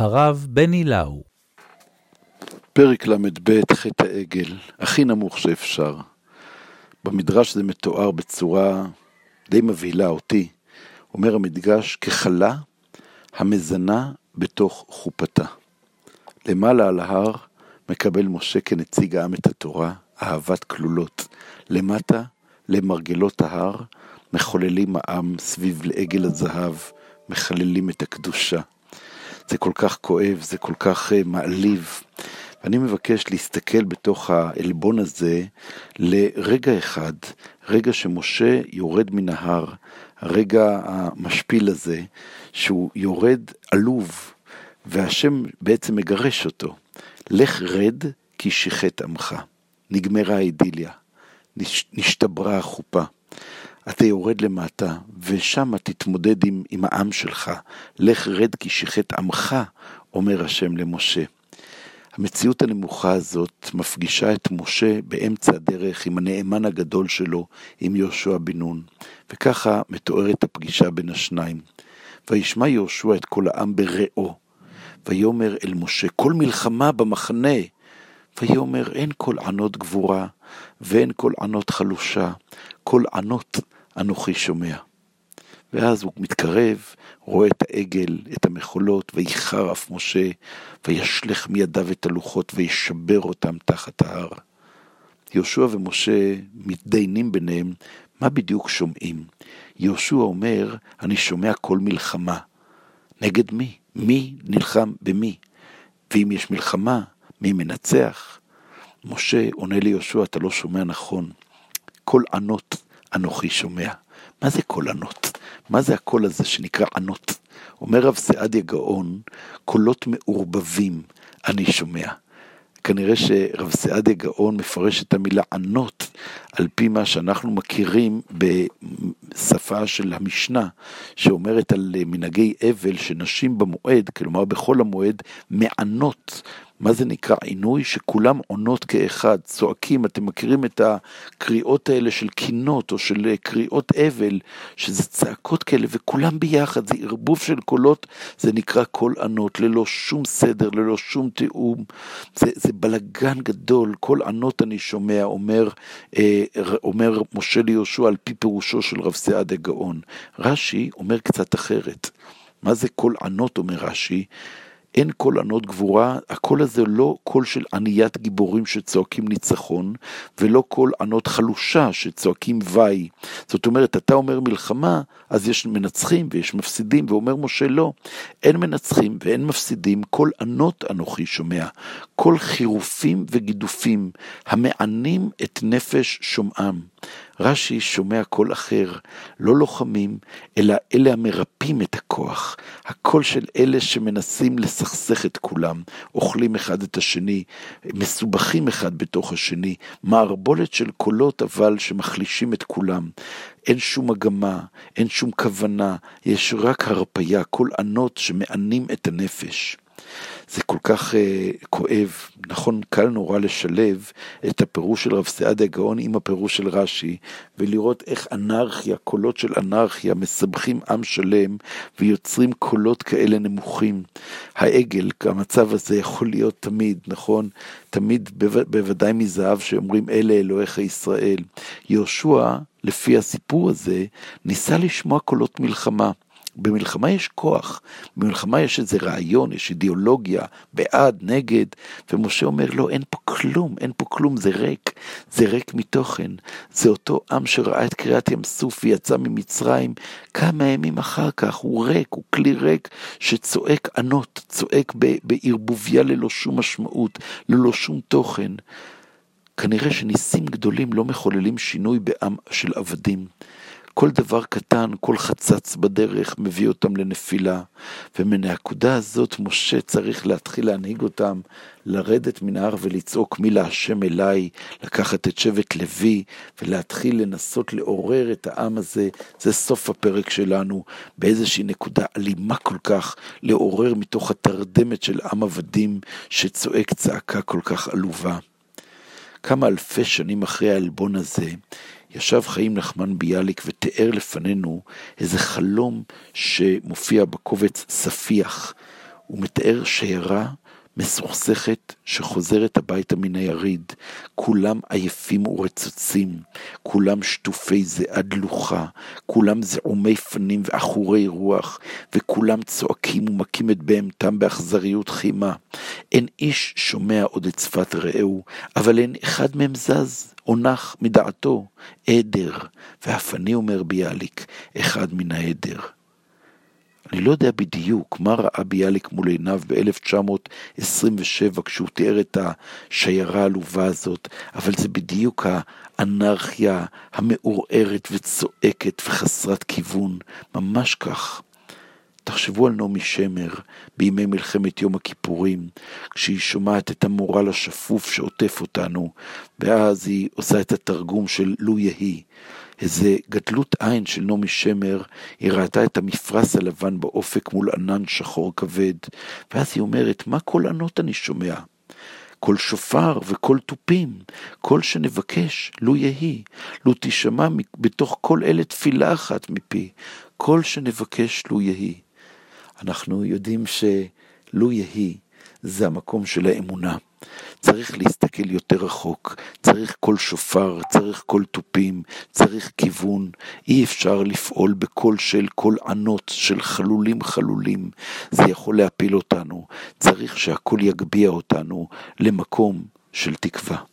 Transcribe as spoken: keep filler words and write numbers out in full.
הרב בני לאו. פרק למד ב' חטא העגל, הכי נמוך שאפשר. במדרש זה מתואר בצורה די מבהילה אותי. אומר המדרש, כחלה המזנה בתוך חופתה. למעלה על ההר מקבל משה כנציג העם את התורה, אהבת כלולות. למטה למרגלות ההר מחוללים העם סביב לעגל הזהב, מחללים את הקדושה. זה כל כך כואב, זה כל כך uh, מעליב. ואני מבקש להסתכל בתוך האלבון הזה לרגע אחד, רגע שמשה יורד מן ההר, הרגע המשפיל הזה, שהוא יורד עלוב, והשם בעצם מגרש אותו. לך רד כי שיחת עמך. נגמרה האידיליה, נשתברה החופה. אתה יורד למטה, ושם תתמודד עם, עם העם שלך. לך רד כי שיחת עמך, אומר השם למשה. המציאות הנמוכה הזאת מפגישה את משה באמצע הדרך עם הנאמן הגדול שלו, עם יהושע בן נון. וככה מתוארת הפגישה בין השניים. וישמע יהושע את כל העם בראו, ויאמר אל משה, כל מלחמה במחנה. ויאמר, אין כל ענות גבורה, ואין כל ענות חלושה, כל ענות אנוכי שומע. ואז הוא מתקרב, רואה את העגל, את המחולות, ויחר אף משה, וישלך מידיו את הלוחות, וישבר אותם תחת ההר. יהושע ומשה מתדיינים ביניהם, מה בדיוק שומעים? יהושע אומר, אני שומע כל מלחמה. נגד מי? מי נלחם במי? ואם יש מלחמה, מי מנצח? משה עונה ליהושע, אתה לא שומע נכון. כל ענות אנוכי שומע. מה זה כל ענות? מה זה הקול הזה שנקרא ענות? אומר רב סעדיה גאון, קולות מעורבבים אני שומע. כנראה שרב סעדיה גאון מפרש את המילה ענות, על פי מה שאנחנו מכירים בשפה של המשנה, שאומרת על מנהגי אבל שנשים במועד, כלומר בכל המועד, מענות. מה זה נקרא עינוי? שכולם עונות כאחד, צועקים. אתם מכירים את הקריאות האלה של קינות או של קריאות אבל, שזה צעקות כאלה וכולם ביחד, זה ערבוב של קולות, זה נקרא קול ענות, ללא שום סדר, ללא שום תיאום. זה, זה בלגן גדול, קול ענות אני שומע, אומר, אה, אומר משה ליהושע על פי פירושו של רב סעדיה גאון. רש"י אומר קצת אחרת. מה זה קול ענות, אומר רש"י? אין קול ענות גבורה, הקול הזה לא קול של עניית גיבורים שצועקים ניצחון, ולא קול ענות חלושה שצועקים וי. זאת אומרת, אתה אומר מלחמה, אז יש מנצחים ויש מפסידים, ואומר משה לא, אין מנצחים ואין מפסידים, קול ענות אנוכי שומע, קול חירופים וגידופים, המענים את נפש שומעם. רש"י שומע קול אחר, לא לוחמים, אלא אלה המרפים את הכוח, הקול של אלה שמנסים לסכסך את כולם, אוכלים אחד את השני, מסובכים אחד בתוך השני, מערבולת של קולות אבל שמחלישים את כולם, אין שום מגמה, אין שום כוונה, יש רק הרפיה, קול ענות שמענים את הנפש. זה כל כך uh, כואב, נכון, קל נורא לשלב את הפירוש של רב סעדיה גאון עם הפירוש של רש"י, ולראות איך אנרכיה, קולות של אנרכיה, מסבכים עם שלם, ויוצרים קולות כאלה נמוכים. העגל, המצב הזה יכול להיות תמיד, נכון? תמיד בו, בוודאי מזהב שאומרים אלה אלוהיך ישראל. יהושע, לפי הסיפור הזה, ניסה לשמוע קולות מלחמה. במלחמה יש כוח, במלחמה יש איזה רעיון, יש אידיאולוגיה, בעד, נגד, ומשה אומר לו, אין פה כלום, אין פה כלום, זה ריק, זה ריק מתוכן, זה אותו עם שראה את קריאת ים סוף ויצא ממצרים, כמה ימים אחר כך, הוא ריק, הוא כלי ריק שצועק ענות, צועק בערבוביה ללא שום משמעות, ללא שום תוכן. כנראה שניסים גדולים לא מחוללים שינוי בעם של עבדים. כל דבר קטן, כל חצץ בדרך מביא אותם לנפילה, ומנקודה הזאת משה צריך להתחיל להנהיג אותם, לרדת מן ההר ולצעוק מי להשם אליי, לקחת את שבט לוי, ולהתחיל לנסות לעורר את העם הזה. זה סוף הפרק שלנו, באיזושהי נקודה אלימה כל כך, לעורר מתוך התרדמת של עם עבדים, שצועק צעקה כל כך עלובה. כמה אלפי שנים אחרי האלבון הזה, ישב חיים נחמן ביאליק ותיאר לפנינו איזה חלום שמופיע בקובץ ספיח. הוא מתאר שיירה מסוכסכת שחוזרת הביתה מן היריד, כולם עייפים ורצוצים, כולם שטופי זיעה דלוחה, כולם זעומי פנים ואחורי רוח, וכולם צועקים ומכים את בהמתם באכזריות חימה. אין איש שומע עוד את שפת רעהו, אבל אין אחד מהם זז או נח מדעתו, עדר, ואף אני אומר ביאליק, אחד מן העדר. אני לא יודע בדיוק מה ראה ביאליק מול עיניו ב-אלף תשע מאות עשרים ושבע כשהוא תיאר את השיירה העלובה הזאת, אבל זה בדיוק האנרכיה המעורערת וצועקת וחסרת כיוון, ממש כך. תחשבו על נעמי שמר בימי מלחמת יום הכיפורים, כשהיא שומעת את המורל השפוף שעוטף אותנו, ואז היא עושה את התרגום של לו יהי. איזה גדלות עין של נעמי שמר, היא ראתה את המפרס הלבן באופק מול ענן שחור כבד, ואז היא אומרת, מה כל ענות אני שומע? כל שופר וכל טופים, כל שנבקש, לו יהי, לו תשמע בתוך כל אלה תפילה אחת מפי, כל שנבקש לו יהי. אנחנו יודעים שלו יהי זה המקום של האמונה. צריך להסתכל יותר רחוק, צריך כל שופר, צריך כל טופים, צריך כיוון. אי אפשר לפעול בכל של כל ענות של חלולים חלולים, זה יכול להפיל אותנו. צריך שהכל יגביה אותנו למקום של תקווה.